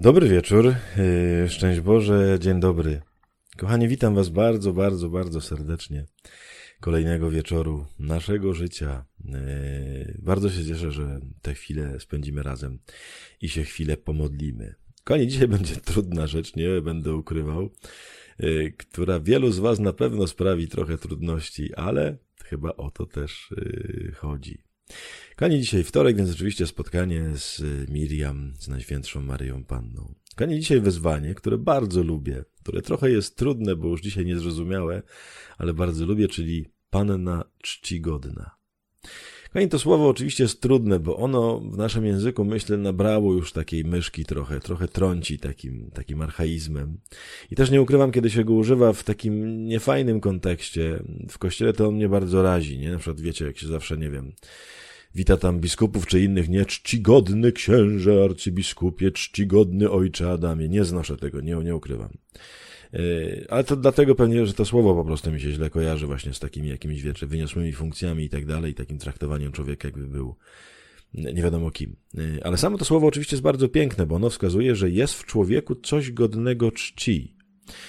Dobry wieczór, szczęść Boże, dzień dobry. Kochani, witam was bardzo, bardzo, bardzo serdecznie. Kolejnego wieczoru naszego życia. Bardzo się cieszę, że tę chwilę spędzimy razem i się chwilę pomodlimy. Kochani, dzisiaj będzie trudna rzecz, nie będę ukrywał, która wielu z was na pewno sprawi trochę trudności, ale chyba o to też chodzi. Kochani, dzisiaj wtorek, więc oczywiście spotkanie z Miriam, z Najświętszą Maryją Panną. Kochani, dzisiaj wezwanie, które bardzo lubię, które trochę jest trudne, bo już dzisiaj niezrozumiałe, ale bardzo lubię, czyli Panna czcigodna. Kochani, to słowo oczywiście jest trudne, bo ono w naszym języku, myślę, nabrało już takiej myszki trochę trąci takim archaizmem. I też nie ukrywam, kiedy się go używa w takim niefajnym kontekście. W kościele to on mnie bardzo razi, nie? Na przykład wiecie, jak się zawsze, nie wiem, wita tam biskupów czy innych, nie? Czcigodny księże, arcybiskupie, czcigodny ojcze Adamie. Nie znoszę tego, nie ukrywam. Ale to dlatego pewnie, że to słowo po prostu mi się źle kojarzy właśnie z takimi jakimiś, wiecie, wyniosłymi funkcjami i tak dalej, takim traktowaniem człowieka, jakby był nie wiadomo kim. Ale samo to słowo oczywiście jest bardzo piękne, bo ono wskazuje, że jest w człowieku coś godnego czci.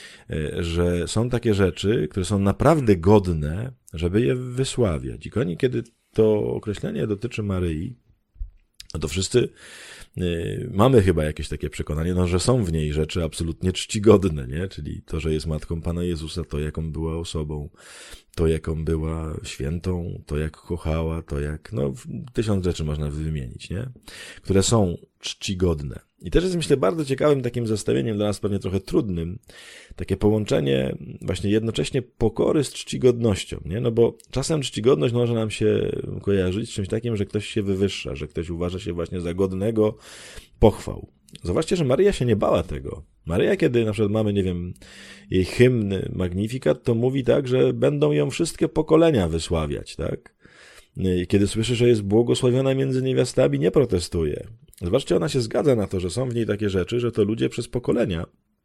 Że są takie rzeczy, które są naprawdę godne, żeby je wysławiać. I kochani, kiedy to określenie dotyczy Maryi, no to wszyscy mamy chyba jakieś takie przekonanie, no, że są w niej rzeczy absolutnie czcigodne, nie? Czyli to, że jest matką Pana Jezusa, to jaką była osobą, to jaką była świętą, to jak kochała, to jak, no, 1000 rzeczy można wymienić, nie? Które są czcigodne. I też jest, myślę, bardzo ciekawym takim zestawieniem, dla nas pewnie trochę trudnym, takie połączenie właśnie jednocześnie pokory z czcigodnością, nie? No bo czasem czcigodność może nam się kojarzyć z czymś takim, że ktoś się wywyższa, że ktoś uważa się właśnie za godnego pochwał. Zobaczcie, że Maryja się nie bała tego. Maryja, kiedy na przykład mamy, nie wiem, jej hymn Magnificat, to mówi tak, że będą ją wszystkie pokolenia wysławiać, tak? Kiedy słyszy, że jest błogosławiona między niewiastami, nie protestuje. Zobaczcie, ona się zgadza na to, że są w niej takie rzeczy, że to ludzie przez pokolenia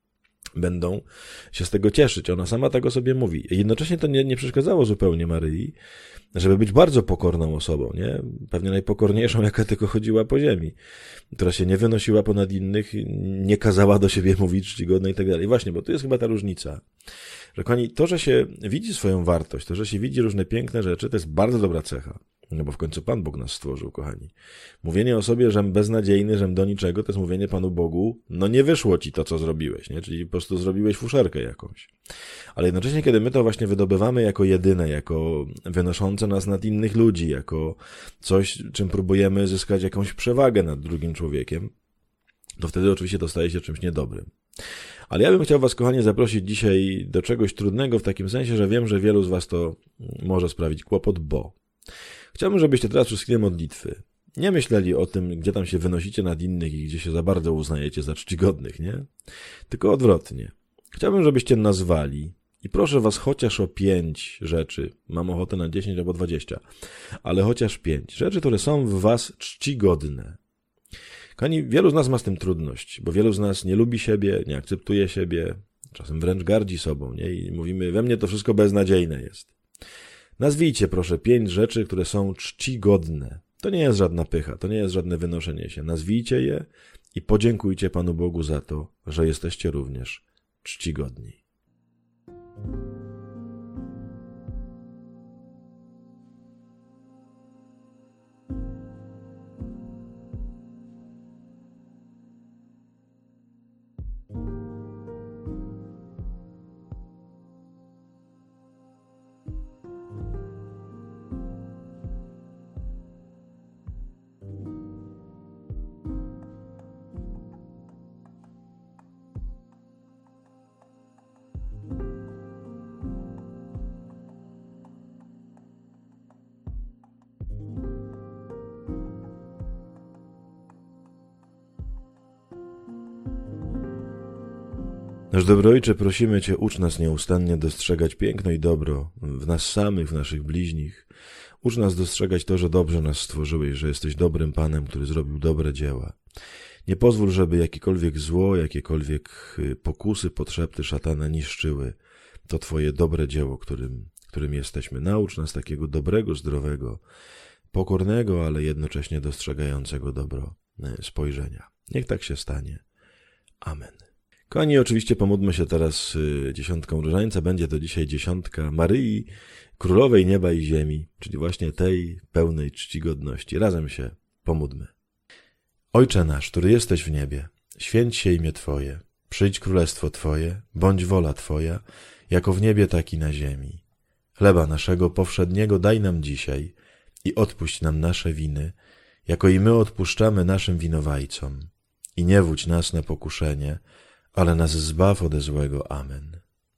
będą się z tego cieszyć. Ona sama tego sobie mówi. Jednocześnie to nie przeszkadzało zupełnie Maryi, żeby być bardzo pokorną osobą, nie? Pewnie najpokorniejszą, jaka tylko chodziła po ziemi, która się nie wynosiła ponad innych, nie kazała do siebie mówić czcigodne i tak dalej. Właśnie, bo tu jest chyba ta różnica. Że kochani, to, że się widzi swoją wartość, to, że się widzi różne piękne rzeczy, to jest bardzo dobra cecha. No bo w końcu Pan Bóg nas stworzył, kochani. Mówienie o sobie, żem beznadziejny, żem do niczego, to jest mówienie Panu Bogu, no nie wyszło ci to, co zrobiłeś, nie? Czyli po prostu zrobiłeś fuszerkę jakąś. Ale jednocześnie, kiedy my to właśnie wydobywamy jako jedyne, jako wynoszące nas nad innych ludzi, jako coś, czym próbujemy zyskać jakąś przewagę nad drugim człowiekiem, to wtedy oczywiście to staje się czymś niedobrym. Ale ja bym chciał was, kochani, zaprosić dzisiaj do czegoś trudnego w takim sensie, że wiem, że wielu z was to może sprawić kłopot, bo chciałbym, żebyście teraz przez chwilę modlitwy nie myśleli o tym, gdzie tam się wynosicie nad innych i gdzie się za bardzo uznajecie za czcigodnych, nie? Tylko odwrotnie. Chciałbym, żebyście nazwali i proszę was chociaż o 5 rzeczy, mam ochotę na 10 albo 20, ale chociaż 5 rzeczy, które są w was czcigodne. Kochani, wielu z nas ma z tym trudność, bo wielu z nas nie lubi siebie, nie akceptuje siebie, czasem wręcz gardzi sobą, nie? I mówimy, we mnie to wszystko beznadziejne jest. Nazwijcie proszę 5 rzeczy, które są czcigodne. To nie jest żadna pycha, to nie jest żadne wynoszenie się. Nazwijcie je i podziękujcie Panu Bogu za to, że jesteście również czcigodni. Nasz dobry Ojcze, prosimy Cię, ucz nas nieustannie dostrzegać piękno i dobro w nas samych, w naszych bliźnich. Ucz nas dostrzegać to, że dobrze nas stworzyłeś, że jesteś dobrym Panem, który zrobił dobre dzieła. Nie pozwól, żeby jakiekolwiek zło, jakiekolwiek pokusy, podszepty szatana niszczyły to Twoje dobre dzieło, którym jesteśmy. Naucz nas takiego dobrego, zdrowego, pokornego, ale jednocześnie dostrzegającego dobro spojrzenia. Niech tak się stanie. Amen. Kochani, oczywiście pomódlmy się teraz dziesiątką różańca. Będzie to dzisiaj dziesiątka Maryi, Królowej Nieba i Ziemi, czyli właśnie tej pełnej czcigodności. Razem się pomódlmy. Ojcze nasz, który jesteś w niebie, święć się imię Twoje, przyjdź królestwo Twoje, bądź wola Twoja, jako w niebie, tak i na ziemi. Chleba naszego powszedniego daj nam dzisiaj i odpuść nam nasze winy, jako i my odpuszczamy naszym winowajcom. I nie wódź nas na pokuszenie, ale nas zbaw ode złego. Amen.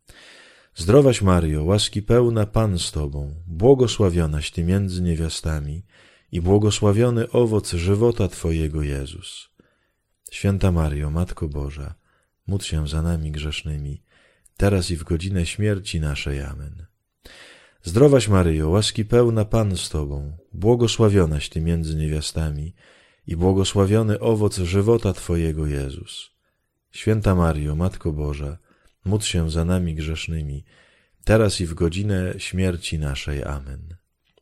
Zdrowaś Maryjo, łaski pełna, Pan z Tobą, błogosławionaś Ty między niewiastami i błogosławiony owoc żywota Twojego, Jezus. Święta Maryjo, Matko Boża, módl się za nami grzesznymi, teraz i w godzinę śmierci naszej. Amen. Zdrowaś Maryjo, łaski pełna, Pan z Tobą, błogosławionaś Ty między niewiastami i błogosławiony owoc żywota Twojego, Jezus. Święta Maryjo, Matko Boża, módl się za nami grzesznymi, teraz i w godzinę śmierci naszej. Amen.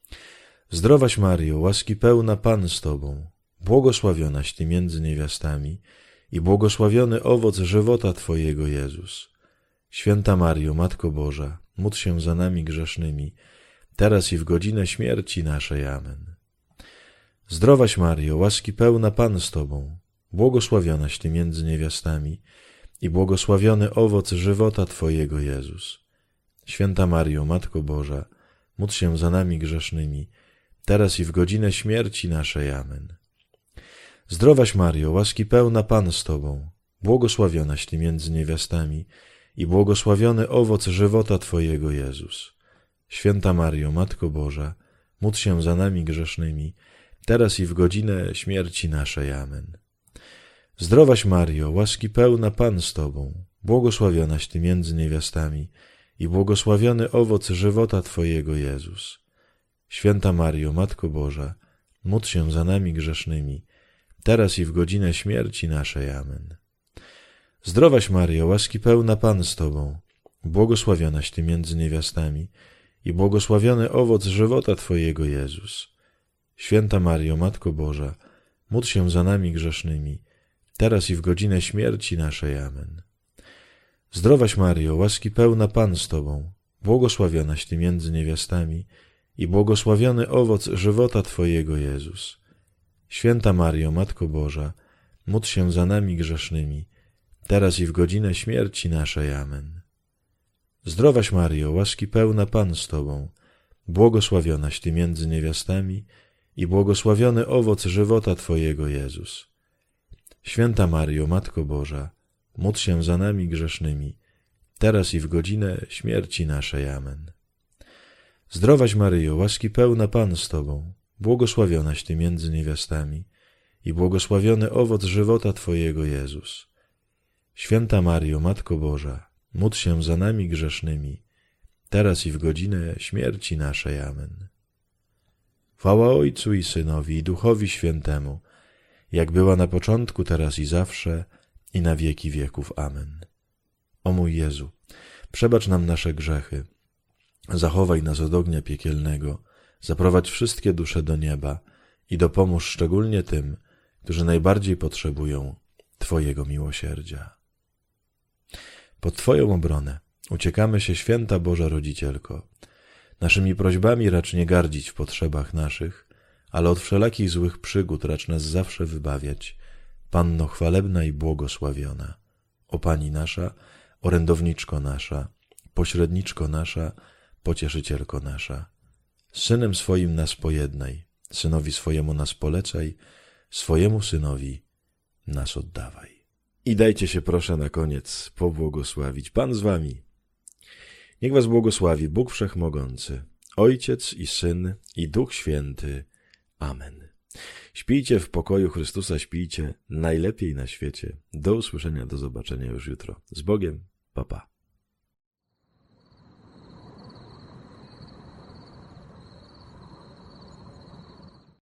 Zdrowaś Maryjo, łaski pełna, Pan z Tobą, błogosławionaś Ty między niewiastami i błogosławiony owoc żywota Twojego, Jezus. Święta Maryjo, Matko Boża, módl się za nami grzesznymi, teraz i w godzinę śmierci naszej. Amen. Zdrowaś Maryjo, łaski pełna, Pan z Tobą, błogosławionaś Ty między niewiastami i błogosławiony owoc żywota Twojego, Jezus. Święta Maryjo, Matko Boża, módl się za nami grzesznymi, teraz i w godzinę śmierci naszej. Amen. Zdrowaś Maryjo, łaski pełna, Pan z Tobą, błogosławionaś Ty między niewiastami i błogosławiony owoc żywota Twojego, Jezus. Święta Maryjo, Matko Boża, módl się za nami grzesznymi, teraz i w godzinę śmierci naszej. Amen. Zdrowaś Maryjo, łaski pełna, Pan z Tobą, błogosławionaś Ty między niewiastami i błogosławiony owoc żywota Twojego, Jezus. Święta Maryjo, Matko Boża, módl się za nami grzesznymi, teraz i w godzinę śmierci naszej. Amen. Zdrowaś Maryjo, łaski pełna, Pan z Tobą, błogosławionaś Ty między niewiastami i błogosławiony owoc żywota Twojego, Jezus. Święta Maryjo, Matko Boża, módl się za nami grzesznymi, teraz i w godzinę śmierci naszej. Amen. Zdrowaś Maryjo, łaski pełna, Pan z Tobą, błogosławionaś Ty między niewiastami i błogosławiony owoc żywota Twojego, Jezus. Święta Maryjo, Matko Boża, módl się za nami grzesznymi, teraz i w godzinę śmierci naszej. Amen. Zdrowaś Maryjo, łaski pełna, Pan z Tobą, błogosławionaś Ty między niewiastami i błogosławiony owoc żywota Twojego, Jezus. Święta Maryjo, Matko Boża, módl się za nami grzesznymi, teraz i w godzinę śmierci naszej. Amen. Zdrowaś Maryjo, łaski pełna, Pan z Tobą, błogosławionaś Ty między niewiastami i błogosławiony owoc żywota Twojego, Jezus. Święta Maryjo, Matko Boża, módl się za nami grzesznymi, teraz i w godzinę śmierci naszej. Amen. Chwała Ojcu i Synowi i Duchowi Świętemu, jak była na początku, teraz i zawsze, i na wieki wieków. Amen. O mój Jezu, przebacz nam nasze grzechy, zachowaj nas od ognia piekielnego, zaprowadź wszystkie dusze do nieba i dopomóż szczególnie tym, którzy najbardziej potrzebują Twojego miłosierdzia. Pod Twoją obronę uciekamy się, Święta Boża Rodzicielko. Naszymi prośbami racz nie gardzić w potrzebach naszych, ale od wszelakich złych przygód racz nas zawsze wybawiać, Panno chwalebna i błogosławiona. O Pani nasza, orędowniczko nasza, pośredniczko nasza, pocieszycielko nasza. Z Synem swoim nas pojednaj, Synowi swojemu nas polecaj, swojemu Synowi nas oddawaj. I dajcie się proszę na koniec pobłogosławić. Pan z wami. Niech was błogosławi Bóg Wszechmogący, Ojciec i Syn i Duch Święty. Amen. Śpijcie w pokoju Chrystusa, śpijcie najlepiej na świecie. Do usłyszenia, do zobaczenia już jutro. Z Bogiem, pa pa.